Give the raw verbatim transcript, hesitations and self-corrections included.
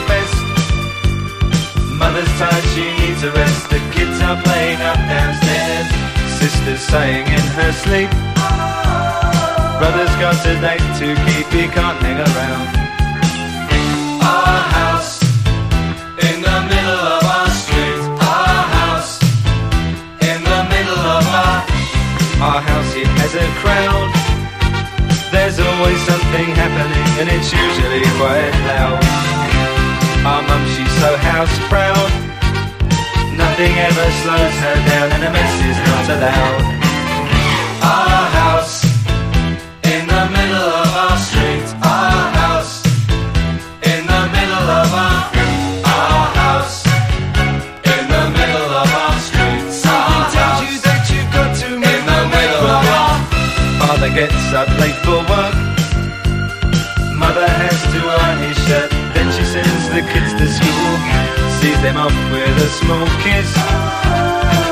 best. Mother's tired, she needs a rest. The kids are playing up downstairs. Sister's saying in her sleep, brother's got a date to keep, he can't hang around. Our house in the middle of our street. Our house in the middle of our Our house, it has a crowd. There's always something happening and it's usually quite loud. Our mum, she's so house proud. Nothing ever slows her down and a mess is not allowed. Our house in the middle of our street. Our house in the middle of our Our house in the middle of our street. Something tells you that you've got to move in the middle of our Father gets up late for work. Mother has to iron his shirt. Then she sends the kids to school, sees them off with a small kiss.